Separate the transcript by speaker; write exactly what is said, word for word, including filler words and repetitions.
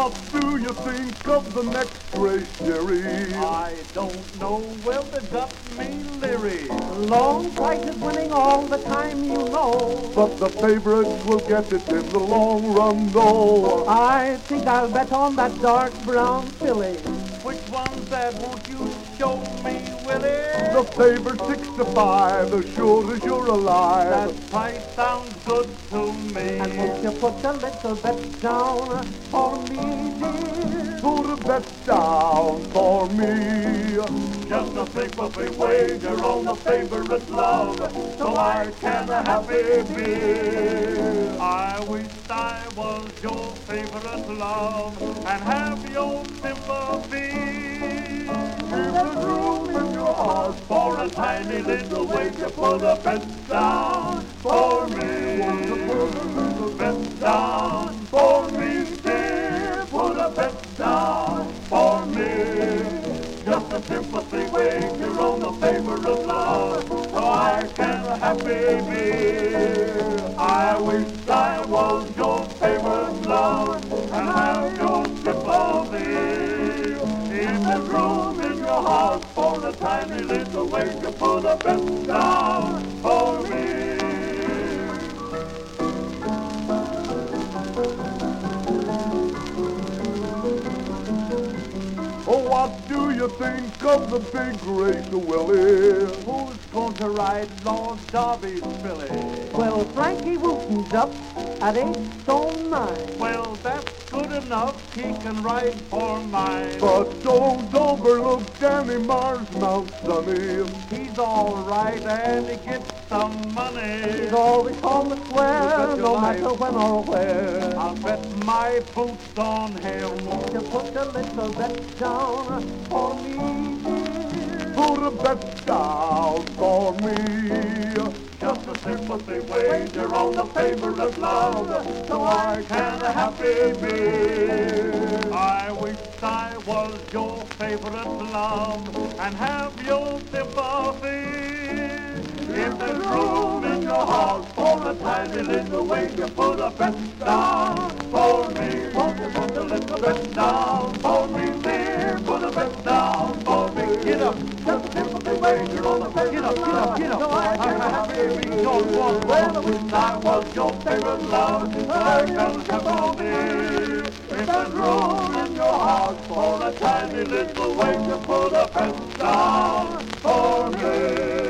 Speaker 1: What do you think of the next race, Jerry?
Speaker 2: I don't know, well, they got me leery.
Speaker 3: Long prices winning all the time, you know.
Speaker 1: But the favorites will get it in the long run, though.
Speaker 3: I think I'll bet on that dark brown filly.
Speaker 2: Which one's that? Won't you show me, Willie?
Speaker 1: The favorite six to five, as sure as you're alive.
Speaker 2: That price sounds good to me.
Speaker 3: And won't you put a little bet down for me, dear?
Speaker 1: Put a bet down for me.
Speaker 2: Just a simple big wager on the favorite love, so I can happy be. I wish I was your favorite love and have your sympathy.
Speaker 1: If there's room in your heart
Speaker 2: For a tiny little wager, put a bet down for me.
Speaker 1: Want to put a little
Speaker 2: Bet down for me, dear. Put a bet down for me. Just a sympathy wager on the favorite love, so I can happy be. I wish I was your favorite love and have your sympathy. If there's room in your heart for a tiny little wager, put a bet down for me.
Speaker 1: Oh, what do you think of the big race, Willie?
Speaker 2: Who's going to ride Lord Derby's filly?
Speaker 3: Well, Frankie Wooten's up at eight stone nine.
Speaker 2: Well, that's good enough. He can ride for mine.
Speaker 1: But don't overlook Danny Mars, Mount Sunny.
Speaker 2: He's all right and he gets some money.
Speaker 3: He's always on the square,
Speaker 2: Bet your
Speaker 3: no
Speaker 2: life.
Speaker 3: matter when or where.
Speaker 2: I'll bet my boots on him.
Speaker 3: Won't you put a little bet down for me, dear?
Speaker 1: Put a bet down for me.
Speaker 2: Just a sympathy wager on the favorite love, so I can happy be. I wish I was your favorite love and have your sympathy. If there's room in your heart for a tiny little wager, put a bet down for me. Won't you put a little bet down for me, dear? Put a bet down for me. Get up, just a sympathy wager on the favorite Get up, get up, get up. So I can happy be. Don't want well, I wish I was your favorite love, so I can happy be. If there's room in your heart for a tiny little wager, put a bet down for me.